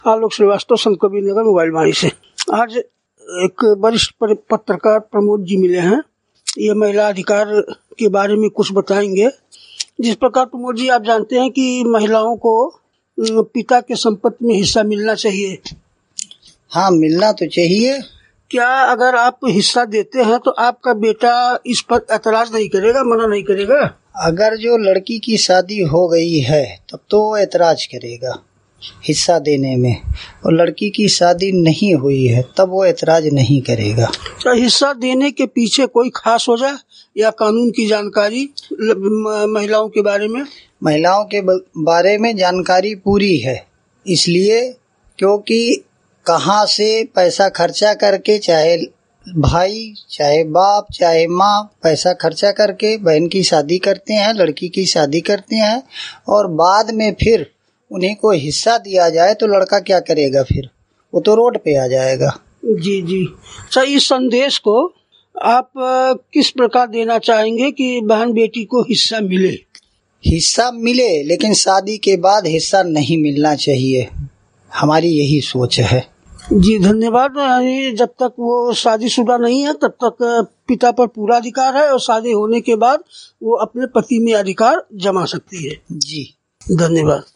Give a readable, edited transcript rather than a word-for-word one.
आलोक श्रीवास्तव, संत Kabir Nagar, mobile वाणी से। आज एक वरिष्ठ पत्रकार प्रमोद जी मिले हैं। ये महिला अधिकार के बारे में कुछ बताएंगे। जिस प्रकार प्रमोद जी आप जानते हैं कि महिलाओं को पिता के संपत्ति में हिस्सा मिलना चाहिए। हाँ, मिलना तो चाहिए। क्या अगर आप हिस्सा देते हैं तो आपका बेटा इस पर एतराज नहीं करेगा, मना नहीं करेगा? अगर जो लड़की की शादी हो गई है तब तो वो एतराज करेगा हिस्सा देने में, और लड़की की शादी नहीं हुई है तब वो एतराज नहीं करेगा। तो हिस्सा देने के पीछे कोई खास वजह या कानून की जानकारी महिलाओं के बारे में? महिलाओं के बारे में जानकारी पूरी है, इसलिए क्योंकि कहाँ से पैसा खर्चा करके, चाहे भाई, चाहे बाप, चाहे माँ, पैसा खर्चा करके बहन की शादी करते हैं, लड़की की शादी करते हैं, और बाद में फिर उन्हीं को हिस्सा दिया जाए तो लड़का क्या करेगा? फिर वो तो रोड पे आ जाएगा। जी जी। सर, इस संदेश को आप किस प्रकार देना चाहेंगे कि बहन बेटी को हिस्सा मिले? हिस्सा मिले, लेकिन शादी के बाद हिस्सा नहीं मिलना चाहिए, हमारी यही सोच है। जी धन्यवाद। जब तक वो शादीशुदा नहीं है तब तक पिता पर पूरा अधिकार है, और शादी होने के बाद वो अपने पति में अधिकार जमा सकती है। जी धन्यवाद।